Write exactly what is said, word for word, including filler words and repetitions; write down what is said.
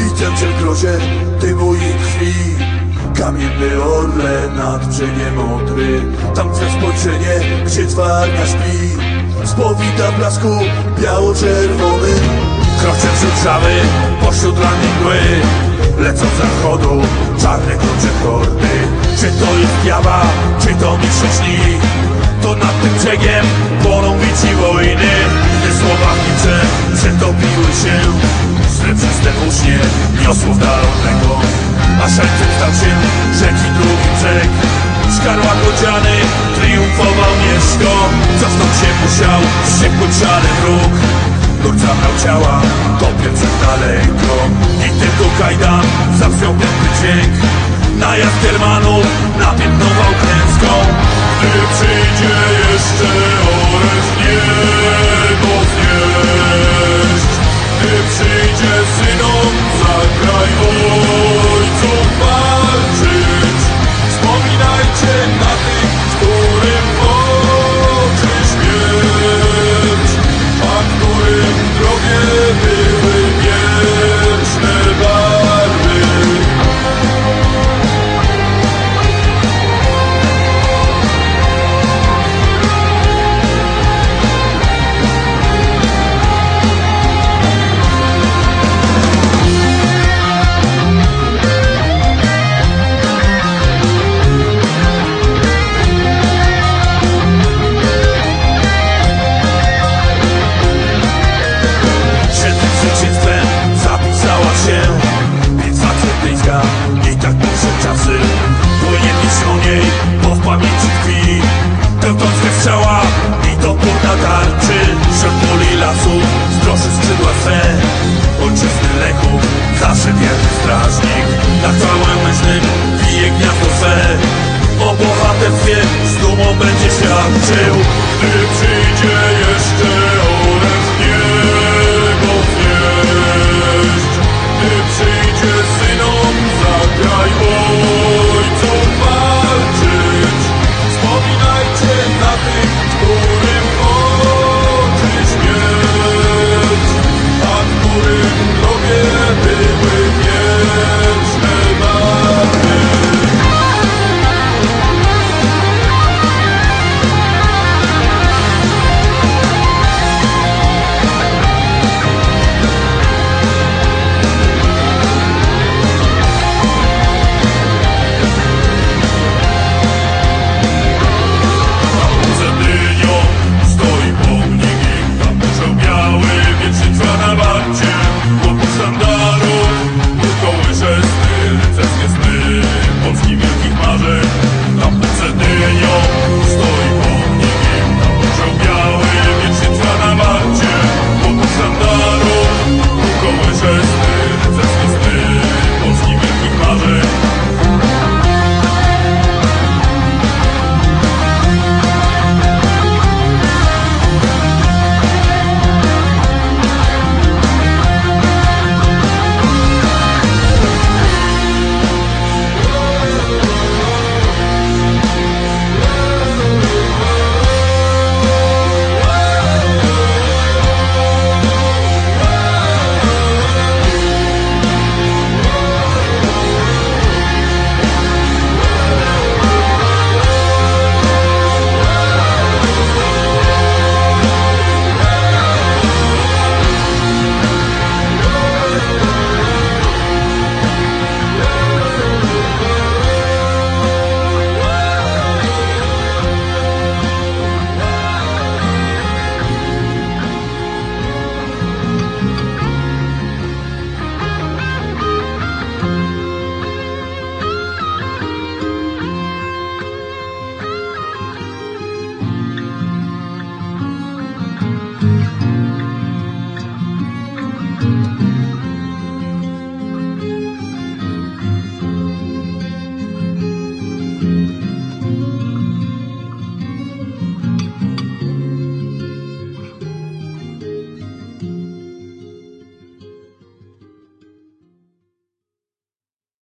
Widzę cię w grozie dymu i krwi. Kamienny orle nad brzegiem Odry. Tam twe spojrzenie, gdzie twa armia śpi. Spowita w blasku biało-czerwonym. Kroczę wśród żały, pośród rannej mgły. Lecą z zachodu czarne klucze hordy. Czy to jest Jawa, czy to mistrzostw śni? To nad tym brzegiem płoną bici wojny. Te słowa nicze przetopiły się. Srebrzyste włócznie niosło w dal odległą. A szalcem stał się rzeki drugi brzeg. Szkarłat odziany triumfował Mieszko. Cofnąć się musiał wściekły szary wróg. Lud zabrał ciała, topiąc daleko. I tylko kajdan zabrzmiał tępy dźwięk. Najazd Germanów napiętnował klęską. Gdy przyjdzie jeszcze oręż niebo znieść, gdy przyjdzie synom